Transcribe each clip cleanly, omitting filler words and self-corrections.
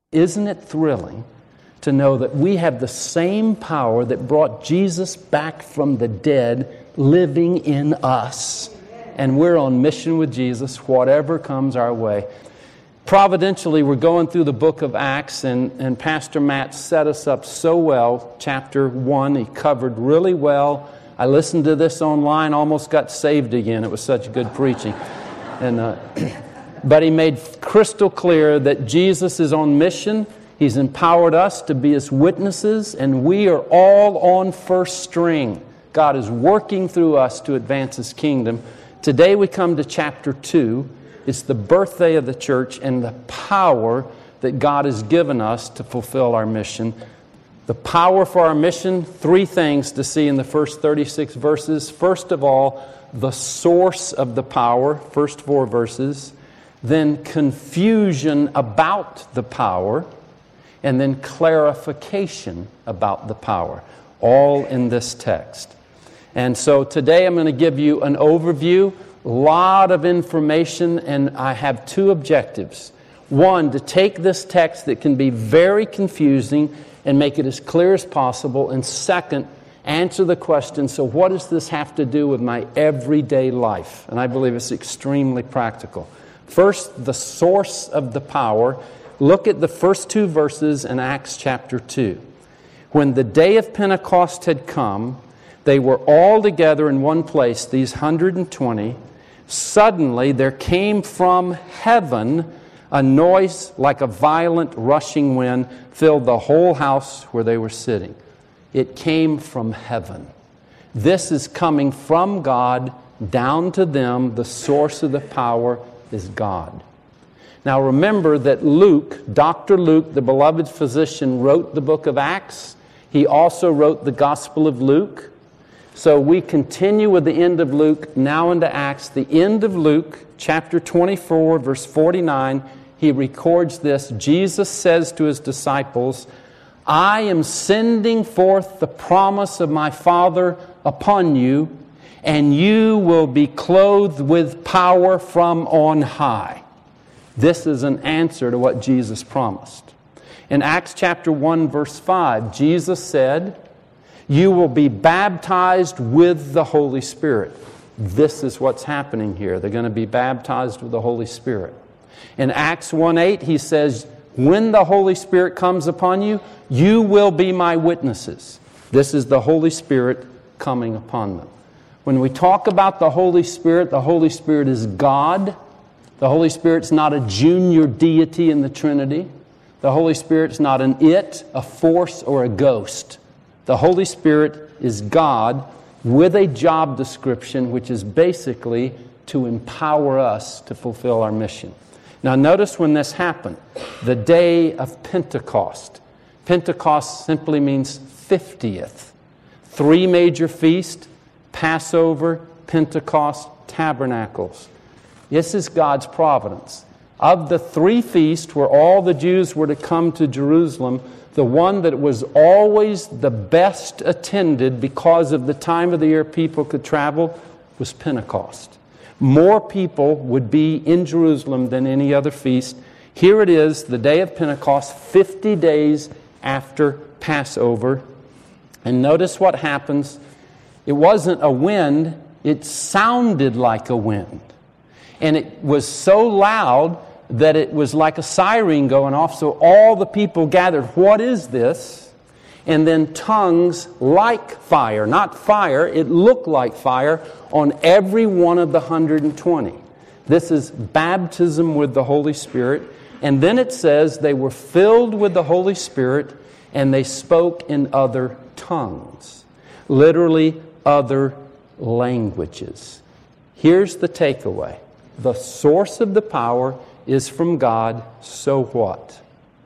Isn't it thrilling to know that we have the same power that brought Jesus back from the dead living in us? And we're on mission with Jesus, whatever comes our way. Providentially, we're going through the book of Acts, and Pastor Matt set us up so well. Chapter 1, he covered really well. I listened to this online, almost got saved again. It was such good preaching. But he made crystal clear that Jesus is on mission. He's empowered us to be His witnesses, and we are all on first string. God is working through us to advance His kingdom. Today we come to chapter 2. It's the birthday of the church and the power that God has given us to fulfill our mission. The power for our mission, 3 things to see in the first 36 verses. First of all, the source of the power, first 4 verses. Then confusion about the power. And then clarification about the power. All in this text. And so today I'm going to give you an overview. A lot of information, and I have 2 objectives. One, to take this text that can be very confusing and make it as clear as possible. And second, answer the question, so what does this have to do with my everyday life? And I believe it's extremely practical. First, the source of the power. Look at the first 2 verses in Acts chapter 2. When the day of Pentecost had come, they were all together in one place, these 120. Suddenly there came from heaven a noise like a violent rushing wind, filled the whole house where they were sitting. It came from heaven. This is coming from God down to them. The source of the power is God. Now remember that Luke, Dr. Luke, the beloved physician, wrote the book of Acts. He also wrote the Gospel of Luke. So we continue with the end of Luke, now into Acts. The end of Luke, chapter 24, verse 49, he records this. Jesus says to His disciples, I am sending forth the promise of my Father upon you, and you will be clothed with power from on high. This is an answer to what Jesus promised. In Acts chapter 1, verse 5, Jesus said, you will be baptized with the Holy Spirit. This is what's happening here. They're going to be baptized with the Holy Spirit. In Acts 1:8, He says, when the Holy Spirit comes upon you, you will be my witnesses. This is the Holy Spirit coming upon them. When we talk about the Holy Spirit is God. The Holy Spirit's not a junior deity in the Trinity. The Holy Spirit's not an it, a force, or a ghost. The Holy Spirit is God with a job description, which is basically to empower us to fulfill our mission. Now notice when this happened, the day of Pentecost. Pentecost simply means 50th. 3 major feasts, Passover, Pentecost, Tabernacles. This is God's providence. Of the 3 feasts where all the Jews were to come to Jerusalem, the one that was always the best attended because of the time of the year people could travel was Pentecost. More people would be in Jerusalem than any other feast. Here it is, the day of Pentecost, 50 days after Passover. And notice what happens. It wasn't a wind, it sounded like a wind. And it was so loud that it was like a siren going off, so all the people gathered, what is this? And then tongues like fire, not fire, it looked like fire, on every one of the 120. This is baptism with the Holy Spirit. And then it says they were filled with the Holy Spirit and they spoke in other tongues. Literally, other languages. Here's the takeaway. The source of the power is from God, so what?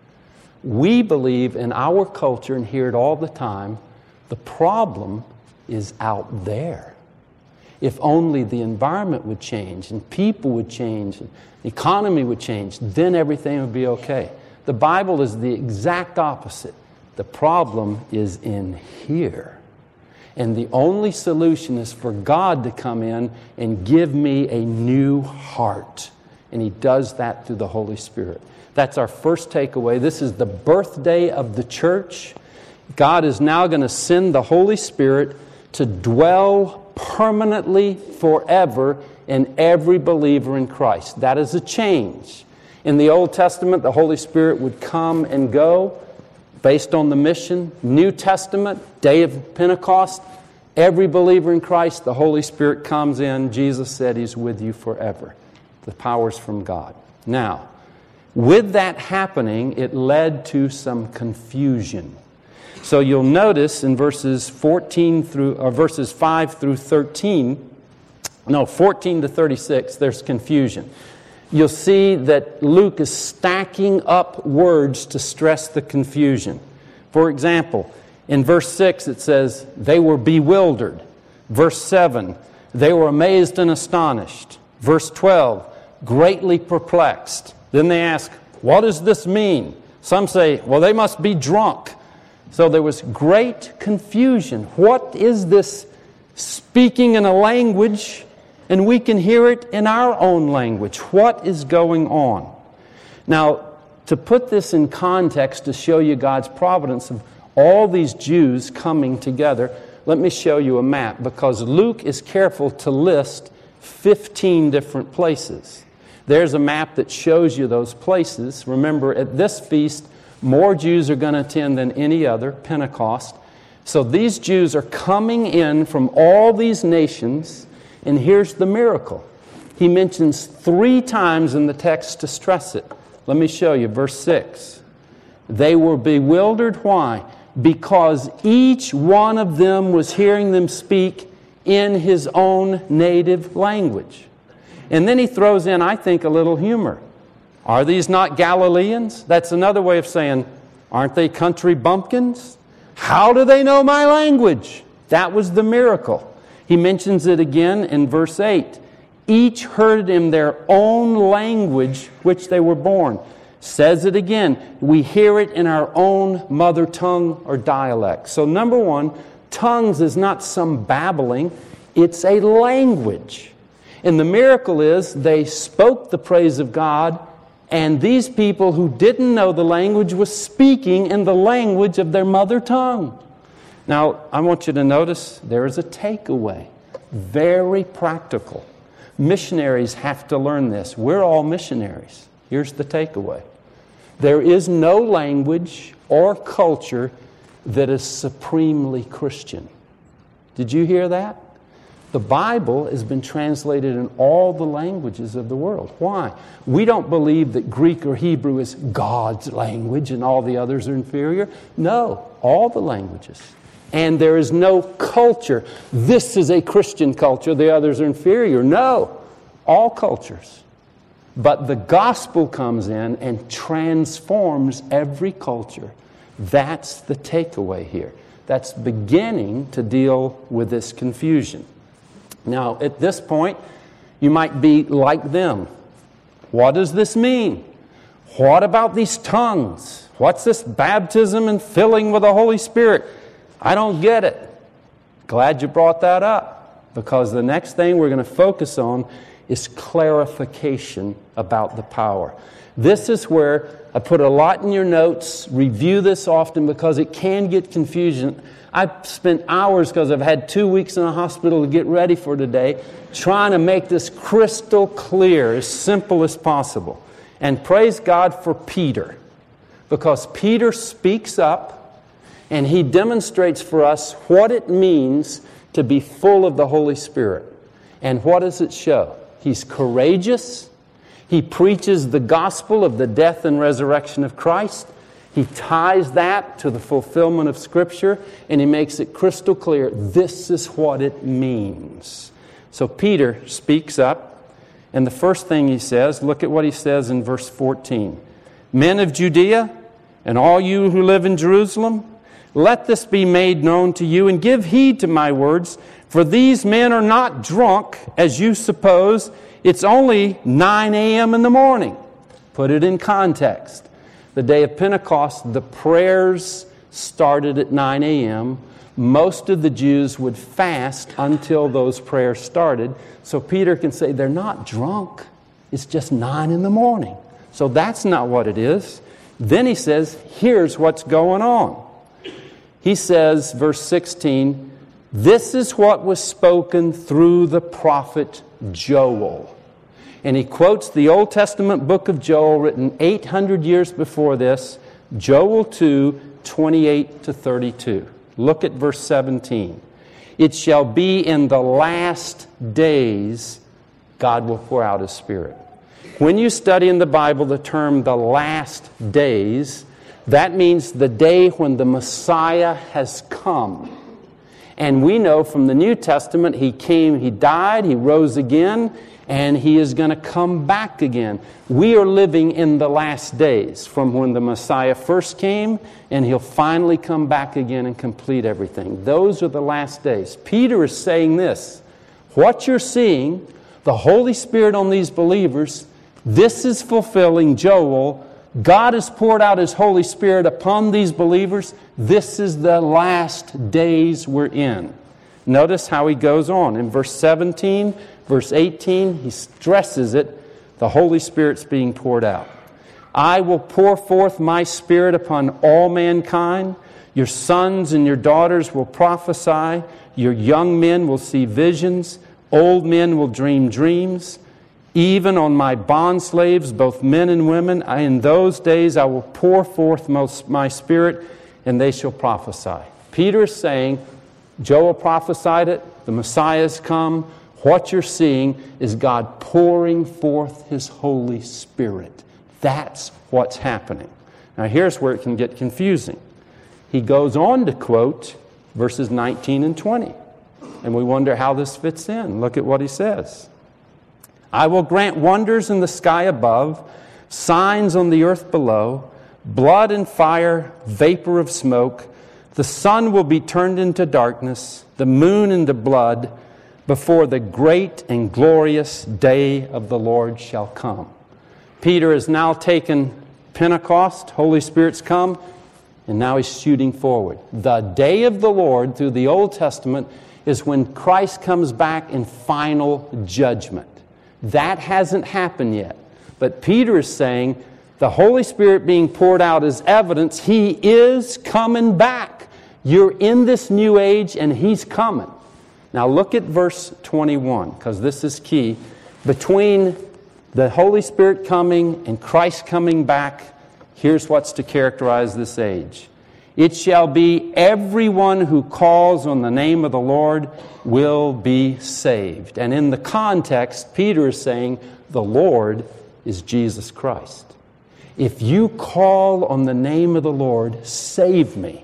We believe in our culture, and hear it all the time, the problem is out there. If only the environment would change, and people would change, and the economy would change, then everything would be okay. The Bible is the exact opposite. The problem is in here. And the only solution is for God to come in and give me a new heart, And He does that through the Holy Spirit. That's our first takeaway. This is the birthday of the church. God is now going to send the Holy Spirit to dwell permanently forever in every believer in Christ. That is a change. In the Old Testament, the Holy Spirit would come and go based on the mission. New Testament, day of Pentecost, every believer in Christ, the Holy Spirit comes in. Jesus said He's with you forever. The power's from God. Now, with that happening, it led to some confusion. So you'll notice in verses 5 through 13, 14 to 36, there's confusion. You'll see that Luke is stacking up words to stress the confusion. For example, in verse 6 it says, they were bewildered. Verse 7, they were amazed and astonished. Verse 12, greatly perplexed. Then they ask, what does this mean? Some say, well, they must be drunk. So there was great confusion. What is this speaking in a language, and we can hear it in our own language? What is going on? Now, to put this in context, to show you God's providence of all these Jews coming together, let me show you a map, because Luke is careful to list 15 different places. There's a map that shows you those places. Remember, at this feast, more Jews are going to attend than any other, Pentecost. So these Jews are coming in from all these nations, and here's the miracle. He mentions 3 times in the text to stress it. Let me show you, verse 6. They were bewildered. Why? Because each one of them was hearing them speak in his own native language. And then he throws in, I think, a little humor. Are these not Galileans? That's another way of saying, aren't they country bumpkins? How do they know my language? That was the miracle. He mentions it again in verse 8. Each heard in their own language which they were born. Says it again. We hear it in our own mother tongue or dialect. So number one, tongues is not some babbling. It's a language. And the miracle is they spoke the praise of God, and these people who didn't know the language was speaking in the language of their mother tongue. Now, I want you to notice there is a takeaway. Very practical. Missionaries have to learn this. We're all missionaries. Here's the takeaway. There is no language or culture that is supremely Christian. Did you hear that? The Bible has been translated in all the languages of the world. Why? We don't believe that Greek or Hebrew is God's language and all the others are inferior. No, all the languages. And there is no culture. This is a Christian culture, the others are inferior. No, all cultures. But the gospel comes in and transforms every culture. That's the takeaway here. That's beginning to deal with this confusion. Now, at this point, you might be like them. What does this mean? What about these tongues? What's this baptism and filling with the Holy Spirit? I don't get it. Glad you brought that up, because the next thing we're going to focus on is clarification about the power. This is where I put a lot in your notes. Review this often because it can get confusion. I've spent hours, because I've had 2 weeks in the hospital to get ready for today, trying to make this crystal clear, as simple as possible. And praise God for Peter, because Peter speaks up and he demonstrates for us what it means to be full of the Holy Spirit. And what does it show? He's courageous. He preaches the gospel of the death and resurrection of Christ. He ties that to the fulfillment of Scripture, and he makes it crystal clear. This is what it means. So Peter speaks up, and the first thing he says, look at what he says in verse 14. Men of Judea, and all you who live in Jerusalem, let this be made known to you, and give heed to my words, for these men are not drunk, as you suppose. It's only 9 a.m. in the morning. Put it in context. The day of Pentecost, the prayers started at 9 a.m. Most of the Jews would fast until those prayers started. So Peter can say, they're not drunk. It's just 9 in the morning. So that's not what it is. Then he says, here's what's going on. He says, verse 16, this is what was spoken through the prophet Joel. And he quotes the Old Testament book of Joel, written 800 years before this, Joel 2, 28 to 32. Look at verse 17. It shall be in the last days God will pour out His Spirit. When you study in the Bible the term the last days, that means the day when the Messiah has come. And we know from the New Testament He came, He died, He rose again, and He is going to come back again. We are living in the last days from when the Messiah first came, and He'll finally come back again and complete everything. Those are the last days. Peter is saying this, what you're seeing, the Holy Spirit on these believers, this is fulfilling Joel. God has poured out His Holy Spirit upon these believers. This is the last days we're in. Notice how he goes on. In verse 17, verse 18, he stresses it. The Holy Spirit's being poured out. I will pour forth my Spirit upon all mankind. Your sons and your daughters will prophesy. Your young men will see visions. Old men will dream dreams. Even on my bondslaves, both men and women, in those days I will pour forth my Spirit, and they shall prophesy. Peter is saying, Joel prophesied it, the Messiah has come. What you're seeing is God pouring forth His Holy Spirit. That's what's happening. Now here's where it can get confusing. He goes on to quote verses 19 and 20. And we wonder how this fits in. Look at what he says. I will grant wonders in the sky above, signs on the earth below, blood and fire, vapor of smoke. The sun will be turned into darkness, the moon into blood, before the great and glorious day of the Lord shall come. Peter has now taken Pentecost, Holy Spirit's come, and now he's shooting forward. The day of the Lord through the Old Testament is when Christ comes back in final judgment. That hasn't happened yet. But Peter is saying the Holy Spirit being poured out is evidence He is coming back. You're in this new age and He's coming. Now look at verse 21, because this is key. Between the Holy Spirit coming and Christ coming back, here's what's to characterize this age. It shall be everyone who calls on the name of the Lord will be saved. And in the context, Peter is saying the Lord is Jesus Christ. If you call on the name of the Lord, save me.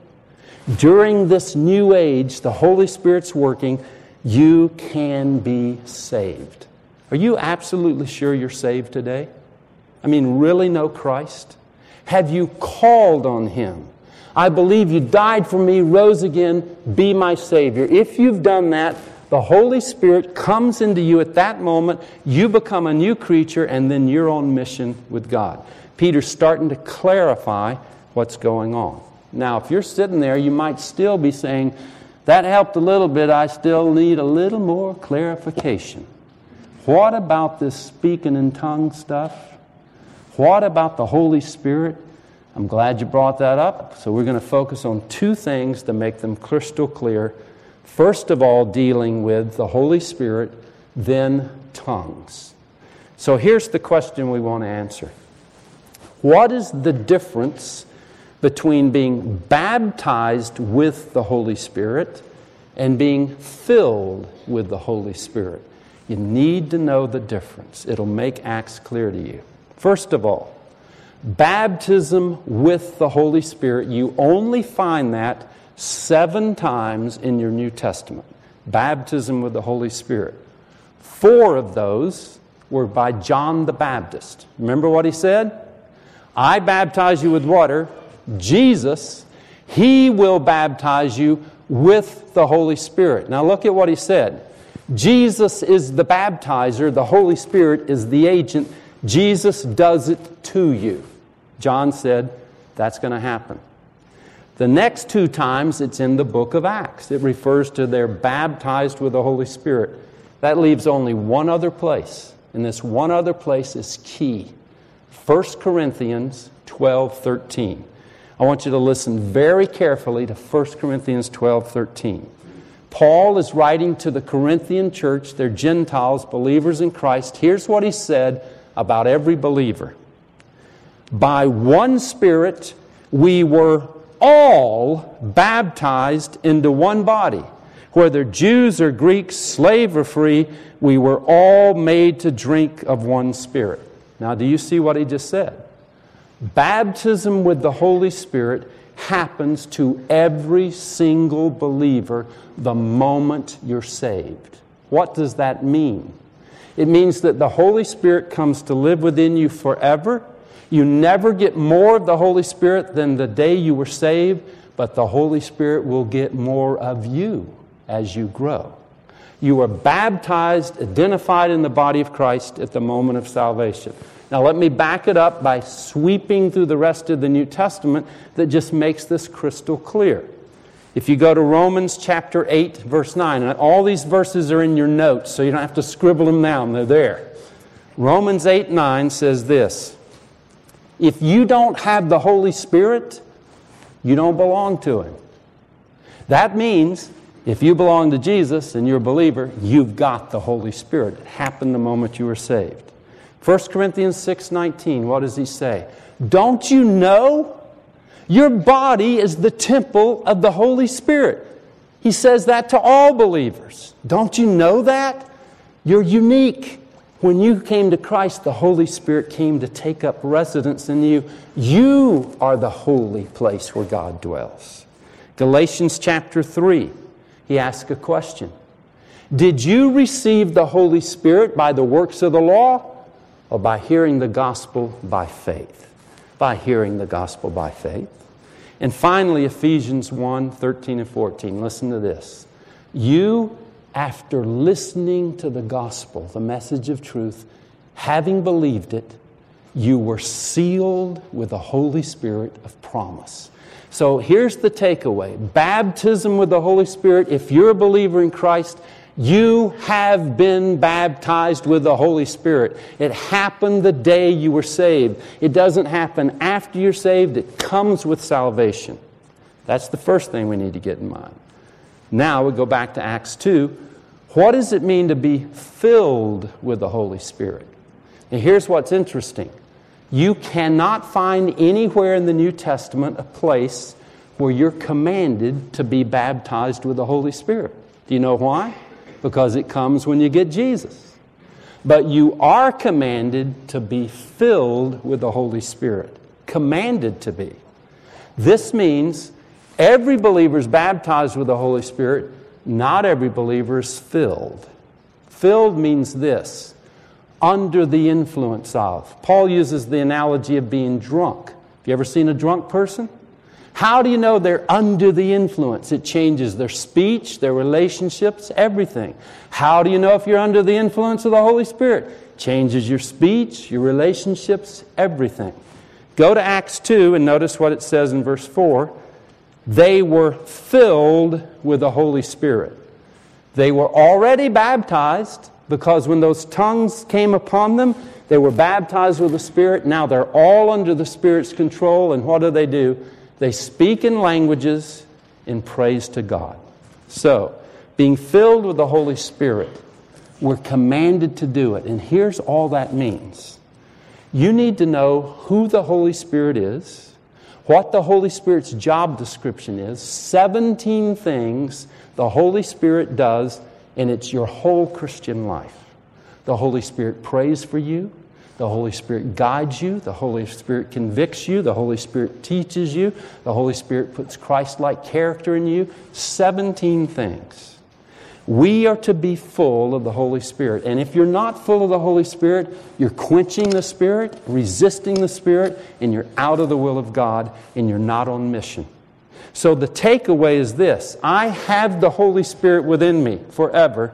During this new age, the Holy Spirit's working, you can be saved. Are you absolutely sure you're saved today? I mean, really know Christ? Have you called on Him? I believe you died for me, rose again, be my Savior. If you've done that, the Holy Spirit comes into you at that moment, you become a new creature, and then you're on mission with God. Peter's starting to clarify what's going on. Now, if you're sitting there, you might still be saying, that helped a little bit, I still need a little more clarification. What about this speaking in tongues stuff? What about the Holy Spirit? I'm glad you brought that up. So we're going to focus on two things to make them crystal clear. First of all, dealing with the Holy Spirit, then tongues. So here's the question we want to answer. What is the difference between being baptized with the Holy Spirit and being filled with the Holy Spirit? You need to know the difference. It'll make Acts clear to you. First of all, baptism with the Holy Spirit, you only find that 7 times in your New Testament. Baptism with the Holy Spirit. 4 of those were by John the Baptist. Remember what he said? I baptize you with water. Jesus, He will baptize you with the Holy Spirit. Now look at what he said. Jesus is the baptizer. The Holy Spirit is the agent. Jesus does it to you. John said that's going to happen. The next 2 times it's in the book of Acts. It refers to they're baptized with the Holy Spirit. That leaves only one other place And this one other place is key. 1 Corinthians 12:13. I want you to listen very carefully to 1 Corinthians 12:13. Paul is writing to the Corinthian church. They're Gentiles, believers in Christ. Here's what he said about every believer. By one Spirit we were all baptized into one body. Whether Jews or Greeks, slave or free, we were all made to drink of one Spirit. Now, do you see what he just said? Baptism with the Holy Spirit happens to every single believer the moment you're saved. What does that mean? It means that the Holy Spirit comes to live within you forever. You never get more of the Holy Spirit than the day you were saved, but the Holy Spirit will get more of you as you grow. You are baptized, identified in the body of Christ at the moment of salvation. Now let me back it up by sweeping through the rest of the New Testament that just makes this crystal clear. If you go to Romans chapter 8, verse 9, and all these verses are in your notes, so you don't have to scribble them down, they're there. Romans 8:9 says this: if you don't have the Holy Spirit, you don't belong to Him. That means if you belong to Jesus and you're a believer, you've got the Holy Spirit. It happened the moment you were saved. 1 Corinthians 6:19, what does he say? Don't you know your body is the temple of the Holy Spirit? He says that to all believers. Don't you know that? You're unique. When you came to Christ, the Holy Spirit came to take up residence in you. You are the holy place where God dwells. Galatians chapter 3, he asks a question. Did you receive the Holy Spirit by the works of the law or by hearing the gospel by faith? By hearing the gospel by faith. And finally, Ephesians 1:13 and 14. Listen to this. You, after listening to the gospel, the message of truth, having believed it, you were sealed with the Holy Spirit of promise. So here's the takeaway. Baptism with the Holy Spirit, if you're a believer in Christ, you have been baptized with the Holy Spirit. It happened the day you were saved. It doesn't happen after you're saved. It comes with salvation. That's the first thing we need to get in mind. Now we go back to Acts 2. What does it mean to be filled with the Holy Spirit? And here's what's interesting. You cannot find anywhere in the New Testament a place where you're commanded to be baptized with the Holy Spirit. Do you know why? Because it comes when you get Jesus. But you are commanded to be filled with the Holy Spirit. Commanded to be. This means every believer is baptized with the Holy Spirit. Not every believer is filled. Filled means this: under the influence of. Paul uses the analogy of being drunk. Have you ever seen a drunk person? How do you know they're under the influence? It changes their speech, their relationships, everything. How do you know if you're under the influence of the Holy Spirit? Changes your speech, your relationships, everything. Go to Acts 2 and notice what it says in verse 4. They were filled with the Holy Spirit. They were already baptized because when those tongues came upon them, they were baptized with the Spirit. Now they're all under the Spirit's control. And what do? They speak in languages in praise to God. So, being filled with the Holy Spirit, we're commanded to do it. And here's all that means. You need to know who the Holy Spirit is, what the Holy Spirit's job description is, 17 things the Holy Spirit does, and it's your whole Christian life. The Holy Spirit prays for you. The Holy Spirit guides you. The Holy Spirit convicts you. The Holy Spirit teaches you. The Holy Spirit puts Christ-like character in you. 17 things. We are to be full of the Holy Spirit. And if you're not full of the Holy Spirit, you're quenching the Spirit, resisting the Spirit, and you're out of the will of God, and you're not on mission. So the takeaway is this: I have the Holy Spirit within me forever.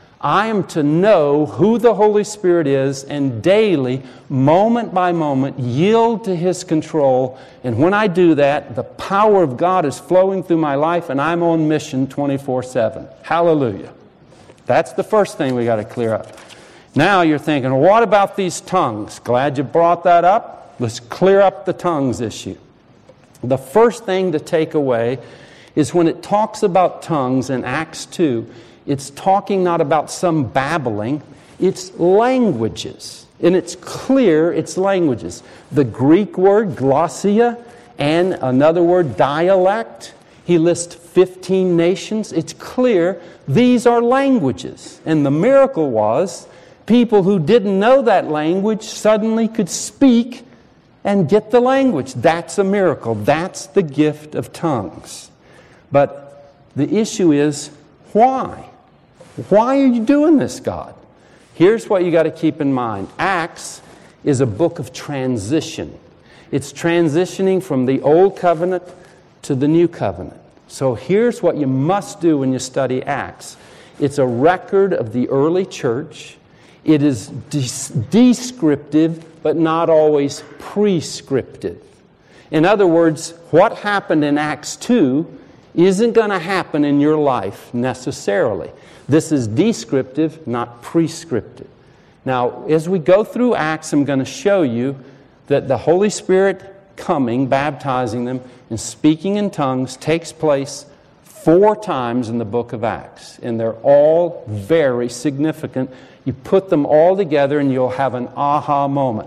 I am to know who the Holy Spirit is and daily, moment by moment, yield to His control. And when I do that, the power of God is flowing through my life and I'm on mission 24/7. Hallelujah. That's the first thing we got to clear up. Now you're thinking, what about these tongues? Glad you brought that up. Let's clear up the tongues issue. The first thing to take away is when it talks about tongues in Acts 2, it's talking not about some babbling, it's languages. And it's clear it's languages. The Greek word glossia and another word dialect. He lists 15 nations. It's clear these are languages. And the miracle was people who didn't know that language suddenly could speak and get the language. That's a miracle. That's the gift of tongues. But the issue is, why? Why are you doing this, God? Here's what you got to keep in mind. Acts is a book of transition. It's transitioning from the Old Covenant to the New Covenant. So here's what you must do when you study Acts. It's a record of the early church. It is descriptive, but not always prescriptive. In other words, what happened in Acts 2 isn't going to happen in your life necessarily. This is descriptive, not prescriptive. Now, as we go through Acts, I'm going to show you that the Holy Spirit coming, baptizing them, and speaking in tongues takes place 4 times in the book of Acts. And they're all very significant. You put them all together and you'll have an aha moment.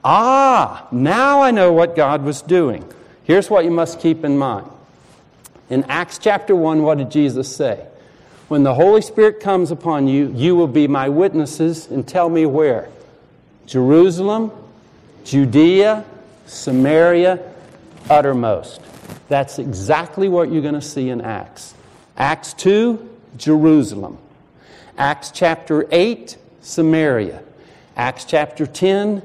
Now I know what God was doing. Here's what you must keep in mind. In Acts chapter 1, what did Jesus say? When the Holy Spirit comes upon you, you will be my witnesses, and tell me where? Jerusalem, Judea, Samaria, uttermost. That's exactly what you're going to see in Acts. Acts 2, Jerusalem. Acts chapter 8, Samaria. Acts chapter 10,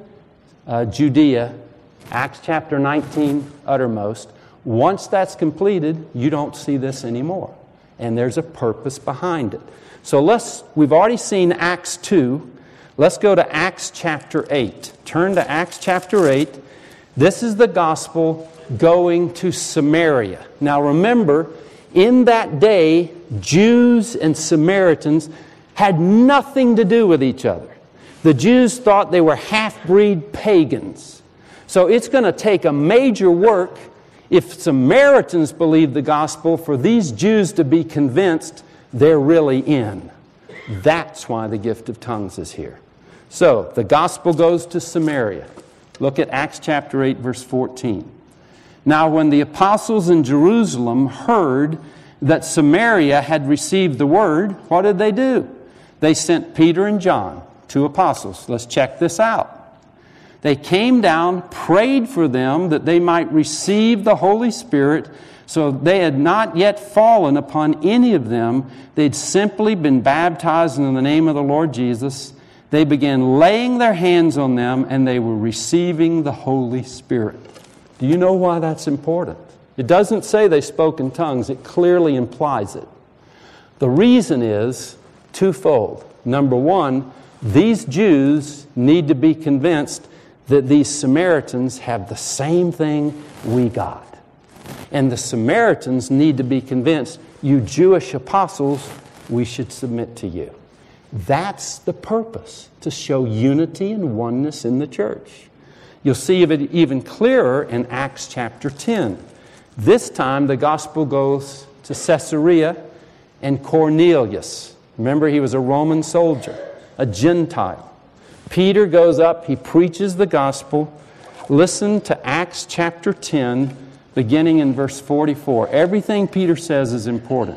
Judea. Acts chapter 19, uttermost. Once that's completed, you don't see this anymore. And there's a purpose behind it. So we've already seen Acts 2. Let's go to Acts chapter 8. Turn to Acts chapter 8. This is the gospel going to Samaria. Now remember, in that day, Jews and Samaritans had nothing to do with each other. The Jews thought they were half-breed pagans. So it's going to take a major work if Samaritans believe the gospel for these Jews to be convinced they're really in. That's why the gift of tongues is here. So the gospel goes to Samaria. Look at Acts chapter 8, verse 14. Now when the apostles in Jerusalem heard that Samaria had received the word, what did they do? They sent Peter and John, 2 apostles. Let's check this out. They came down, prayed for them that they might receive the Holy Spirit. So they had not yet fallen upon any of them. They'd simply been baptized in the name of the Lord Jesus. They began laying their hands on them, and they were receiving the Holy Spirit. Do you know why that's important? It doesn't say they spoke in tongues. It clearly implies it. The reason is twofold. Number one, these Jews need to be convinced that these Samaritans have the same thing we got. And the Samaritans need to be convinced, you Jewish apostles, we should submit to you. That's the purpose, to show unity and oneness in the church. You'll see it even clearer in Acts chapter 10. This time the gospel goes to Caesarea and Cornelius. Remember, he was a Roman soldier, a Gentile. Peter goes up, he preaches the gospel. Listen to Acts chapter 10, beginning in verse 44. Everything Peter says is important.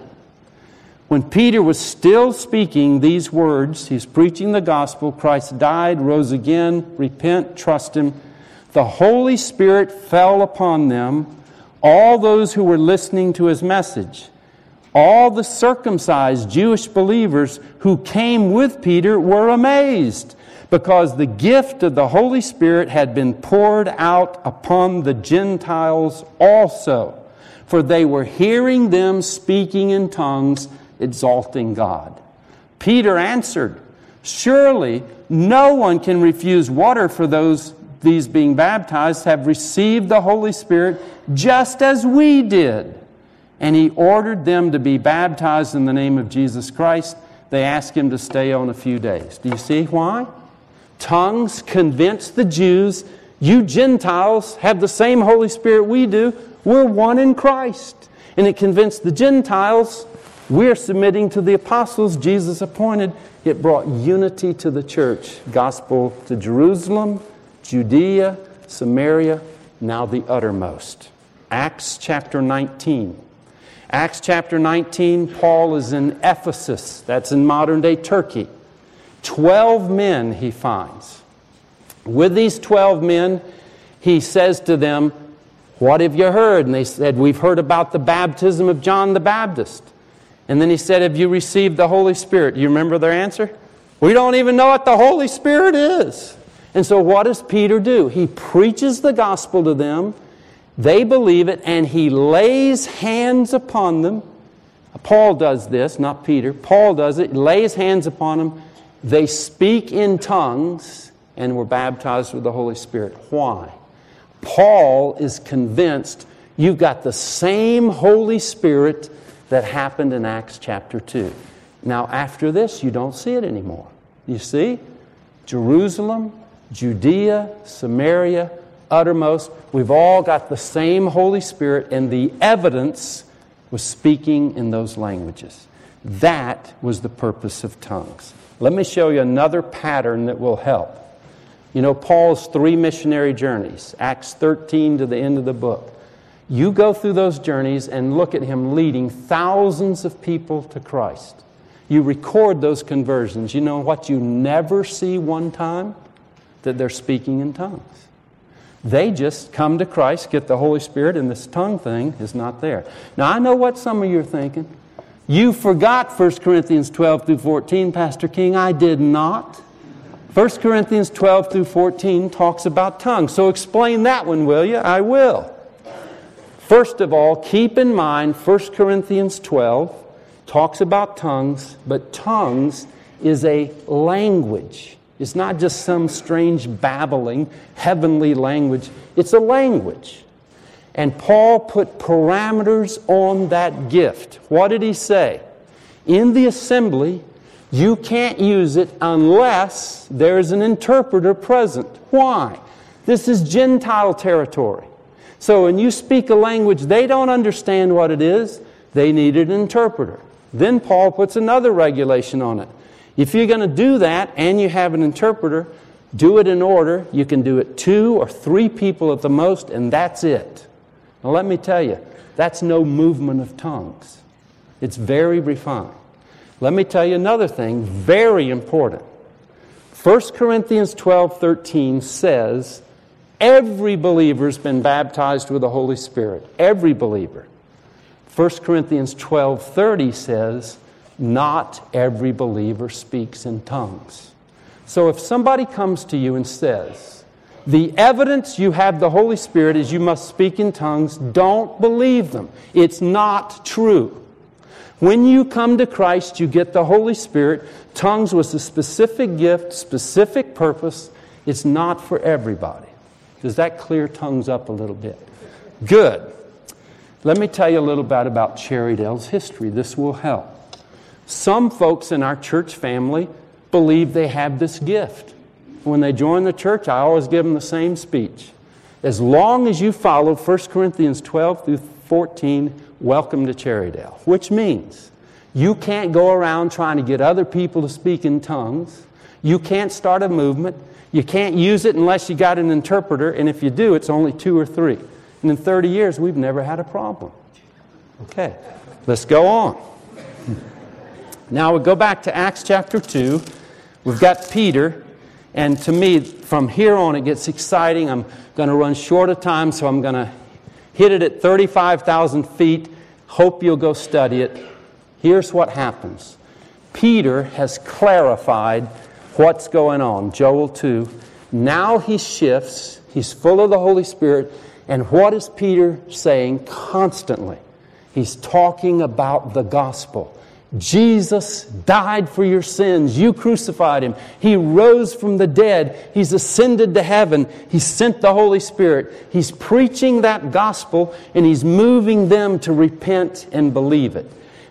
When Peter was still speaking these words, he's preaching the gospel, Christ died, rose again, repent, trust Him. The Holy Spirit fell upon them, all those who were listening to His message. All the circumcised Jewish believers who came with Peter were amazed, because the gift of the Holy Spirit had been poured out upon the Gentiles also. For they were hearing them speaking in tongues, exalting God. Peter answered, surely no one can refuse water for these being baptized have received the Holy Spirit just as we did. And he ordered them to be baptized in the name of Jesus Christ. they ask him to stay on a few days. Do you see why? Tongues convince the Jews, you Gentiles have the same Holy Spirit we do. We're one in Christ. And it convinced the Gentiles, we're submitting to the apostles Jesus appointed. It brought unity to the church. Gospel to Jerusalem, Judea, Samaria, now the uttermost. Acts chapter 19. Acts chapter 19, Paul is in Ephesus. That's in modern-day Turkey. 12 men he finds. With these 12 men, he says to them, what have you heard? And they said, we've heard about the baptism of John the Baptist. And then he said, have you received the Holy Spirit? You remember their answer? We don't even know what the Holy Spirit is. And so what does Peter do? He preaches the gospel to them. They believe it, and he lays hands upon them. Paul does this, not Peter. Paul does it. He lays hands upon them. They speak in tongues and were baptized with the Holy Spirit. Why? Paul is convinced you've got the same Holy Spirit that happened in Acts chapter 2. Now, after this, you don't see it anymore. You see? Jerusalem, Judea, Samaria, uttermost, we've all got the same Holy Spirit, and the evidence was speaking in those languages. That was the purpose of tongues. Let me show you another pattern that will help. You know, Paul's 3 missionary journeys, Acts 13 to the end of the book. You go through those journeys and look at him leading thousands of people to Christ. You record those conversions. You know what you never see one time? That they're speaking in tongues. They just come to Christ, get the Holy Spirit, and this tongue thing is not there. Now, I know what some of you are thinking. You forgot 1 Corinthians 12 through 14, Pastor King. I did not. 1 Corinthians 12 through 14 talks about tongues. So explain that one, will you? I will. First of all, keep in mind 1 Corinthians 12 talks about tongues, but tongues is a language. It's not just some strange babbling, heavenly language. It's a language. And Paul put parameters on that gift. What did he say? In the assembly, you can't use it unless there's an interpreter present. Why? This is Gentile territory. So when you speak a language they don't understand what it is, they need an interpreter. Then Paul puts another regulation on it. If you're going to do that and you have an interpreter, do it in order. You can do it 2 or 3 people at the most, and that's it. Now let me tell you, that's no movement of tongues. It's very refined. Let me tell you another thing, very important. 1 Corinthians 12:13 says, every believer's been baptized with the Holy Spirit. Every believer. 1 Corinthians 12:30 says, not every believer speaks in tongues. So if somebody comes to you and says, the evidence you have the Holy Spirit is you must speak in tongues, don't believe them. It's not true. When you come to Christ, you get the Holy Spirit. Tongues was a specific gift, specific purpose. It's not for everybody. Does that clear tongues up a little bit? Good. Let me tell you a little bit about Cherrydale's history. This will help. Some folks in our church family believe they have this gift. When they join the church, I always give them the same speech. As long as you follow 1 Corinthians 12 through 14, welcome to Cherrydale. Which means you can't go around trying to get other people to speak in tongues. You can't start a movement. You can't use it unless you got an interpreter. And if you do, it's only 2 or 3. And in 30 years, we've never had a problem. Okay, let's go on. Now we go back to Acts chapter 2. We've got Peter. And to me, from here on, it gets exciting. I'm going to run short of time, so I'm going to hit it at 35,000 feet. Hope you'll go study it. Here's what happens. Peter has clarified what's going on. Joel 2. Now he shifts. He's full of the Holy Spirit. And what is Peter saying constantly? He's talking about the gospel. Jesus died for your sins. You crucified Him. He rose from the dead. He's ascended to heaven. He sent the Holy Spirit. He's preaching that gospel, and He's moving them to repent and believe it.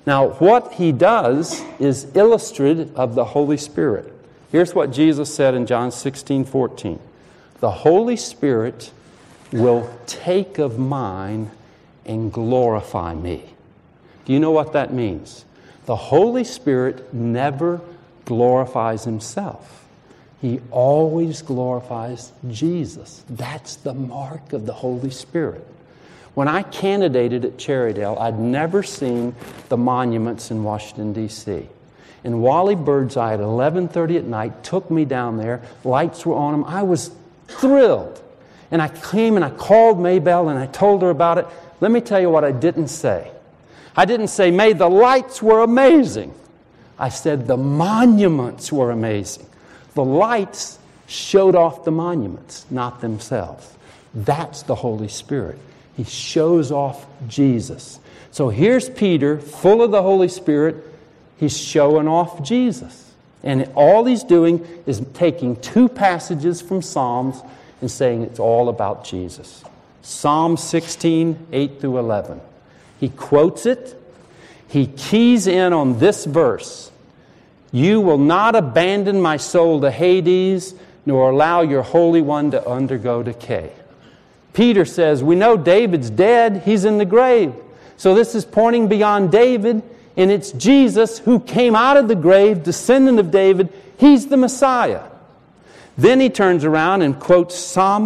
Now, what he does is illustrative of the Holy Spirit. Here's what Jesus said in John 16:14. The Holy Spirit will take of mine and glorify me. Do you know what that means? The Holy Spirit never glorifies himself. He always glorifies Jesus. That's the mark of the Holy Spirit. When I candidated at Cherrydale, I'd never seen the monuments in Washington, D.C. And Wally Birdseye at 11:30 at night took me down there. Lights were on them. I was thrilled. And I came and I called Maybelle and I told her about it. Let me tell you what I didn't say. I didn't say, May, the lights were amazing. I said the monuments were amazing. The lights showed off the monuments, not themselves. That's the Holy Spirit. He shows off Jesus. So here's Peter, full of the Holy Spirit. He's showing off Jesus. And all he's doing is taking two passages from Psalms and saying it's all about Jesus. Psalm 16, 8 through 11. He quotes it. He keys in on this verse. You will not abandon my soul to Hades, nor allow your Holy One to undergo decay. Peter says, we know David's dead. He's in the grave. So this is pointing beyond David, and it's Jesus who came out of the grave, descendant of David. He's the Messiah. Then he turns around and quotes Psalm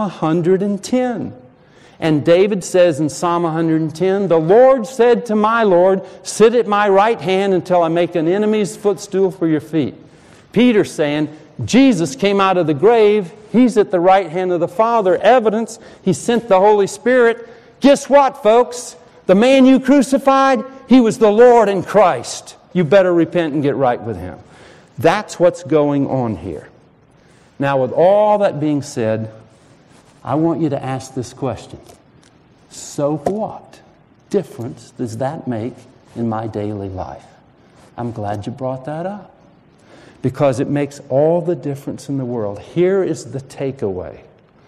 110. And David says in Psalm 110, the Lord said to my Lord, sit at my right hand until I make an enemy's footstool for your feet. Peter's saying, Jesus came out of the grave. He's at the right hand of the Father. Evidence, He sent the Holy Spirit. Guess what, folks? The man you crucified, He was the Lord and Christ. You better repent and get right with Him. That's what's going on here. Now, with all that being said, I want you to ask this question. So what difference does that make in my daily life? I'm glad you brought that up, because it makes all the difference in the world. Here is the takeaway.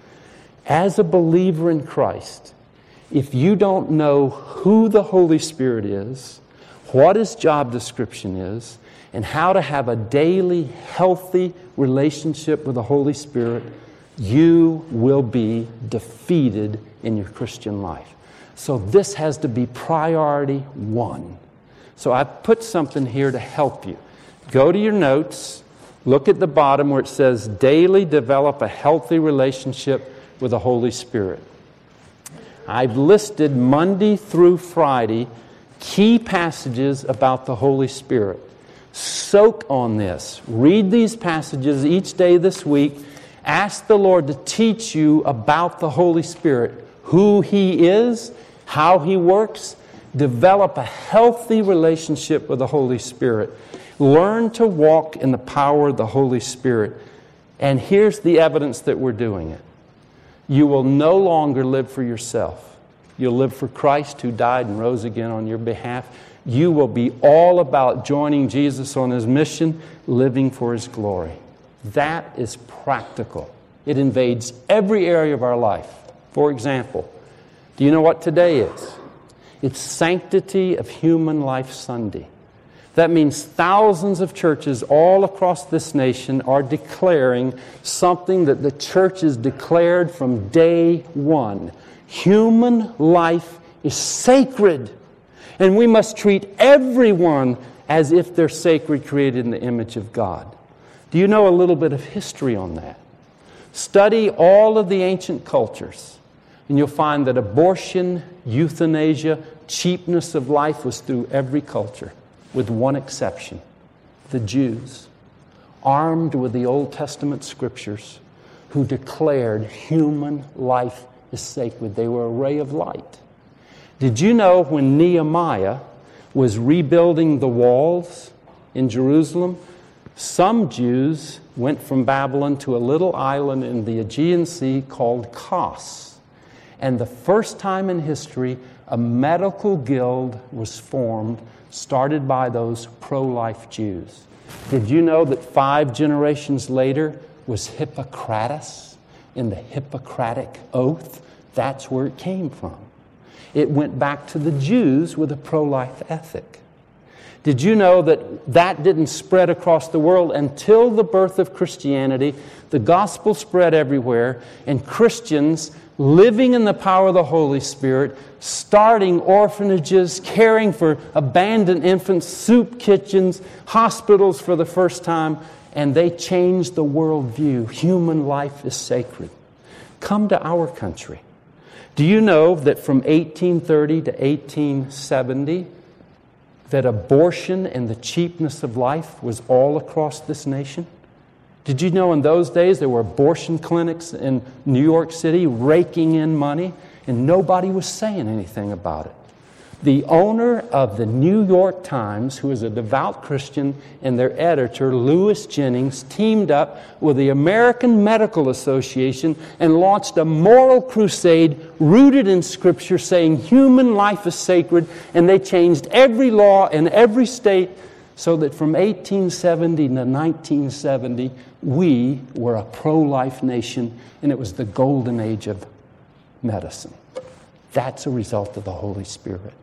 As a believer in Christ, if you don't know who the Holy Spirit is, what His job description is, and how to have a daily, healthy relationship with the Holy Spirit, you will be defeated in your Christian life. So this has to be priority one. So I've put something here to help you. Go to your notes, look at the bottom where it says, daily develop a healthy relationship with the Holy Spirit. I've listed Monday through Friday key passages about the Holy Spirit. Soak on this. Read these passages each day this week. Ask the Lord to teach you about the Holy Spirit, who He is, how He works. Develop a healthy relationship with the Holy Spirit. Learn to walk in the power of the Holy Spirit. And here's the evidence that we're doing it. You will no longer live for yourself. You'll live for Christ, who died and rose again on your behalf. You will be all about joining Jesus on His mission, living for His glory. That is practical. It invades every area of our life. For example, do you know what today is? It's Sanctity of Human Life Sunday. That means thousands of churches all across this nation are declaring something that the church has declared from day one. Human life is sacred, and we must treat everyone as if they're sacred, created in the image of God. Do you know a little bit of history on that? Study all of the ancient cultures, and you'll find that abortion, euthanasia, cheapness of life was through every culture, with one exception, the Jews, armed with the Old Testament scriptures, who declared human life is sacred. They were a ray of light. Did you know when Nehemiah was rebuilding the walls in Jerusalem, some Jews went from Babylon to a little island in the Aegean Sea called Kos. And the first time in history, a medical guild was formed, started by those pro-life Jews. Did you know that 5 generations later was Hippocrates in the Hippocratic Oath? That's where it came from. It went back to the Jews with a pro-life ethic. Did you know that that didn't spread across the world until the birth of Christianity? The gospel spread everywhere, and Christians living in the power of the Holy Spirit, starting orphanages, caring for abandoned infants, soup kitchens, hospitals for the first time, and they changed the worldview. Human life is sacred. Come to our country. Do you know that from 1830 to 1870, that abortion and the cheapness of life was all across this nation? Did you know in those days there were abortion clinics in New York City raking in money, and nobody was saying anything about it? The owner of the New York Times, who is a devout Christian, and their editor, Lewis Jennings, teamed up with the American Medical Association and launched a moral crusade rooted in Scripture saying human life is sacred, and they changed every law in every state so that from 1870 to 1970, we were a pro-life nation, and it was the golden age of medicine. That's a result of the Holy Spirit.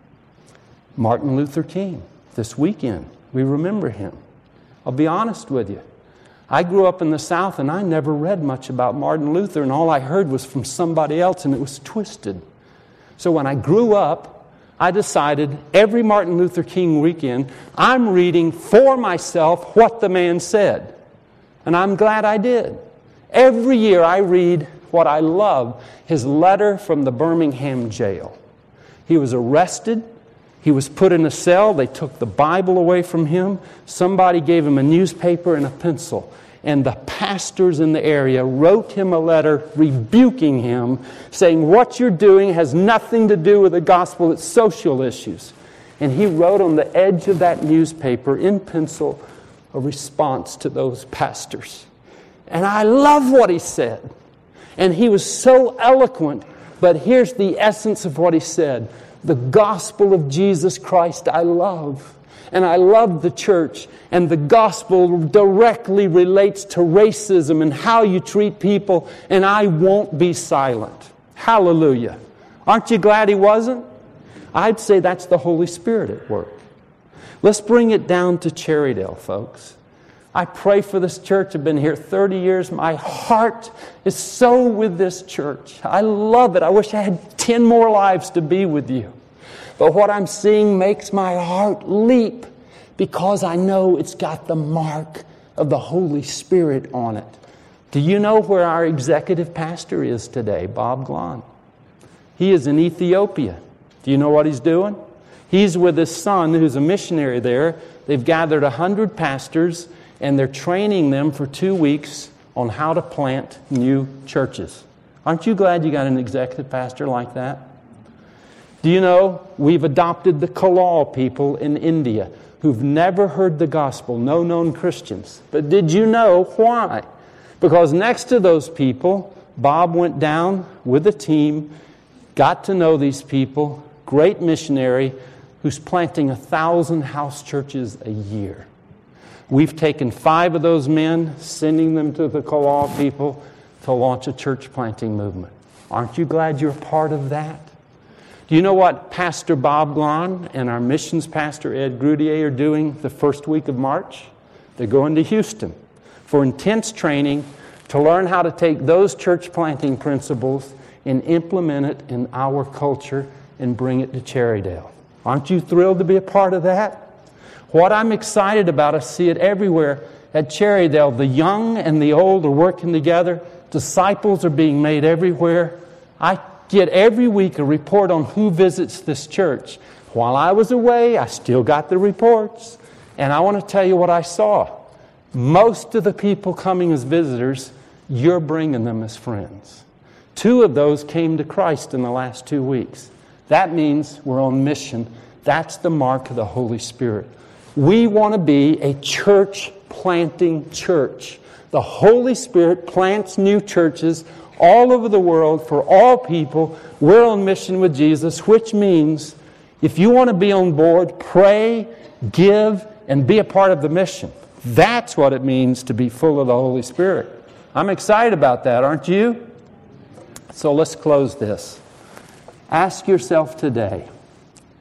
Martin Luther King, this weekend, we remember him. I'll be honest with you. I grew up in the South and I never read much about Martin Luther, and all I heard was from somebody else, and it was twisted. So when I grew up, I decided every Martin Luther King weekend, I'm reading for myself what the man said. And I'm glad I did. Every year I read what I love, his letter from the Birmingham jail. He was arrested. He was put in a cell. They took the Bible away from him. Somebody gave him a newspaper and a pencil. And the pastors in the area wrote him a letter rebuking him, saying, what you're doing has nothing to do with the gospel, it's social issues. And he wrote on the edge of that newspaper in pencil a response to those pastors. And I love what he said. And he was so eloquent, but here's the essence of what he said. The gospel of Jesus Christ I love. And I love the church. And the gospel directly relates to racism and how you treat people. And I won't be silent. Hallelujah. Aren't you glad he wasn't? I'd say that's the Holy Spirit at work. Let's bring it down to Cherrydale, folks. I pray for this church. I've been here 30 years. My heart is so with this church. I love it. I wish I had 10 more lives to be with you. But what I'm seeing makes my heart leap because I know it's got the mark of the Holy Spirit on it. Do you know where our executive pastor is today, Bob Glahn? He is in Ethiopia. Do you know what he's doing? He's with his son, who's a missionary there. They've gathered 100 pastors, and they're training them for 2 weeks on how to plant new churches. Aren't you glad you got an executive pastor like that? Do you know, we've adopted the Kalal people in India who've never heard the gospel, no known Christians. But did you know why? Because next to those people, Bob went down with a team, got to know these people, great missionary who's planting 1,000 house churches a year. We've taken 5 of those men, sending them to the Kalal people to launch a church planting movement. Aren't you glad you're a part of that? Do you know what Pastor Bob Glahn and our missions pastor Ed Grudier are doing the first week of March? They're going to Houston for intense training to learn how to take those church planting principles and implement it in our culture and bring it to Cherrydale. Aren't you thrilled to be a part of that? What I'm excited about, I see it everywhere at Cherrydale. The young and the old are working together. Disciples are being made everywhere. I get every week a report on who visits this church. While I was away, I still got the reports. And I want to tell you what I saw. Most of the people coming as visitors, you're bringing them as friends. 2 of those came to Christ in the last 2 weeks. That means we're on mission. That's the mark of the Holy Spirit. We want to be a church planting church. The Holy Spirit plants new churches all over the world for all people. We're on mission with Jesus, which means if you want to be on board, pray, give, and be a part of the mission. That's what it means to be full of the Holy Spirit. I'm excited about that, aren't you? So let's close this. Ask yourself today,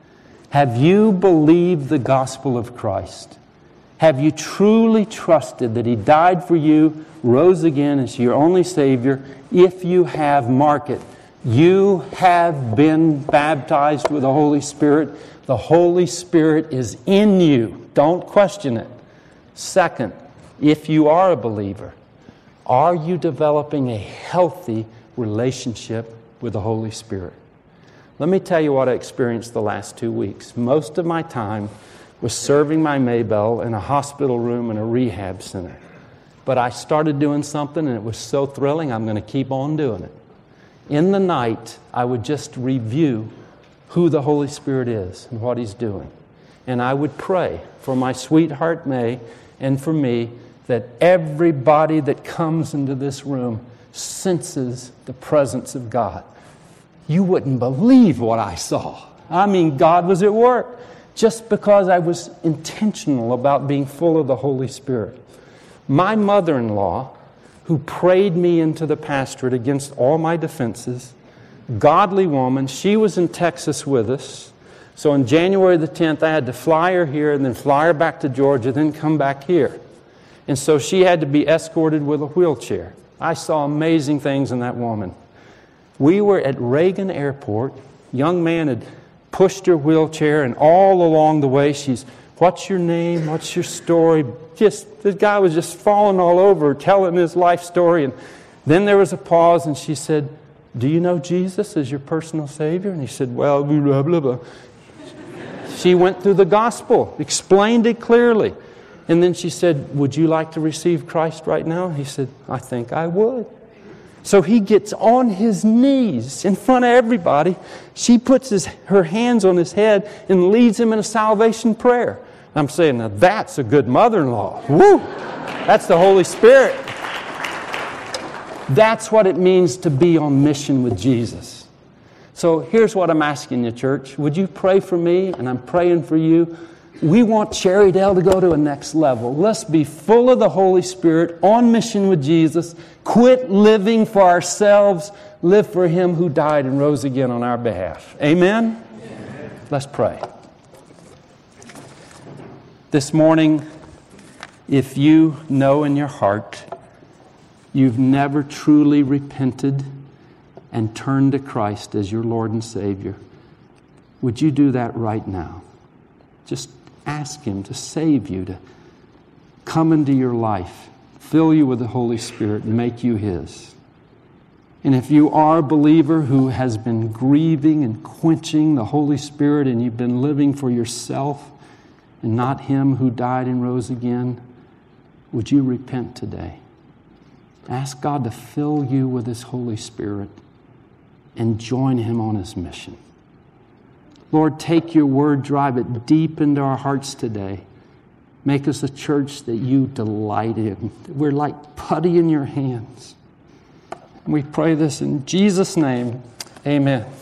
Have you believed the gospel of Christ? Have you truly trusted that He died for you, rose again as your only Savior? If you have, mark it. You have been baptized with the Holy Spirit. The Holy Spirit is in you. Don't question it. Second, if you are a believer, are you developing a healthy relationship with the Holy Spirit? Let me tell you what I experienced the last 2 weeks. Most of my time was serving my Maybell in a hospital room in a rehab center. But I started doing something, and it was so thrilling, I'm going to keep on doing it. In the night, I would just review who the Holy Spirit is and what He's doing. And I would pray for my sweetheart May and for me that everybody that comes into this room senses the presence of God. You wouldn't believe what I saw. I mean, God was at work just because I was intentional about being full of the Holy Spirit. My mother-in-law, who prayed me into the pastorate against all my defenses, godly woman, she was in Texas with us. So on January the 10th, I had to fly her here and then fly her back to Georgia, then come back here. And so she had to be escorted with a wheelchair. I saw amazing things in that woman. We were at Reagan Airport. Young man had pushed her wheelchair, and all along the way she's, "What's your name? What's your story?" The guy was just falling all over, telling his life story. And then there was a pause, and she said, "Do you know Jesus as your personal Savior?" And he said, "Well, blah, blah, blah." She went through the gospel, explained it clearly. And then she said, "Would you like to receive Christ right now?" He said, "I think I would." So he gets on his knees in front of everybody. She puts her hands on his head and leads him in a salvation prayer. I'm saying, now that's a good mother-in-law. Woo! That's the Holy Spirit. That's what it means to be on mission with Jesus. So here's what I'm asking you, church. Would you pray for me? And I'm praying for you. We want Cherrydale to go to a next level. Let's be full of the Holy Spirit, on mission with Jesus. Quit living for ourselves. Live for Him who died and rose again on our behalf. Amen? Amen. Let's pray. This morning, if you know in your heart you've never truly repented and turned to Christ as your Lord and Savior, would you do that right now? Just ask Him to save you, to come into your life, fill you with the Holy Spirit, and make you His. And if you are a believer who has been grieving and quenching the Holy Spirit, and you've been living for yourself and not Him who died and rose again, would you repent today? Ask God to fill you with His Holy Spirit and join Him on His mission. Lord, take your word, drive it deep into our hearts today. Make us a church that you delight in. We're like putty in your hands. We pray this in Jesus' name. Amen.